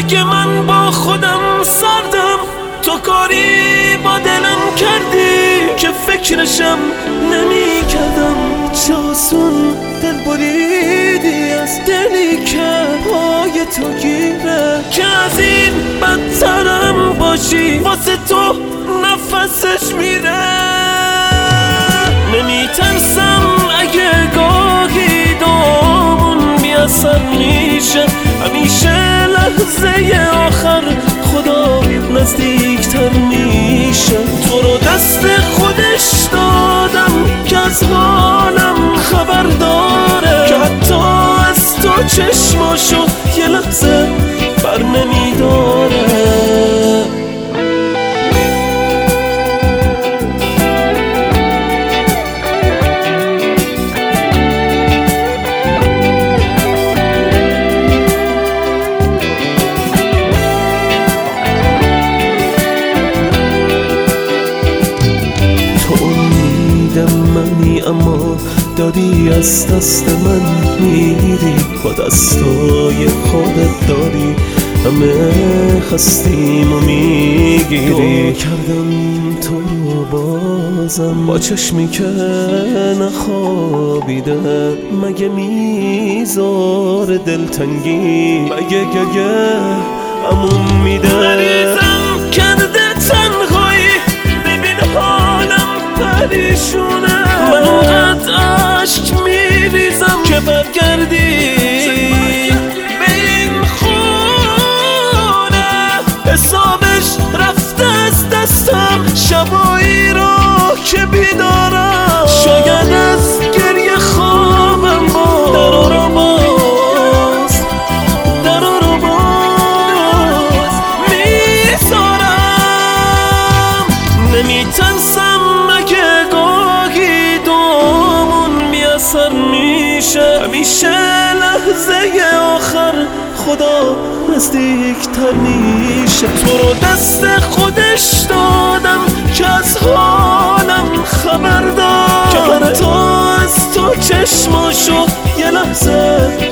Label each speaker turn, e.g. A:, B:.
A: اگه من با خودم سردم تو کاری با دلم کردی که فکرشم نمی کردم. چه آسون دل بریدی از دلی که پای تو گیره، که از این بدترم باشی واسه تو نفسش میره. نمی ترسم اگه گاهی دامون بیاثر میشه، همیشه لحظه آخر خدا نزدیکتر میشه. تو رو دست خودش دادم که از حالم خبر داره، که حتی از تو چشماشو یه لحظه بر نمیداره. منی اما داری از دست من میری، با دستای خودت داری همه خستیم و میگیری. کردم تو رو بازم با چشمی که نخوابیده، مگه میذار دلتنگی، مگه گگه امون میده. مریضم کرده تنهایی، ببین حالم پریشونه. من اونقدر عشق میریزم که برگردی به این خونه. حسابش رفته از دستم شبایی رو که بیدارم، شاید از گریه خوابم باز درو رو باز میذارم. نمیترسم اگه گاهی دومون بیاثر میشه، همیشه لحظه آخر خدا نزدیکتر میشه. تو رو دست خودش دادم که از حالم خبر داره، که حتی از تو چشماشو یه لحظه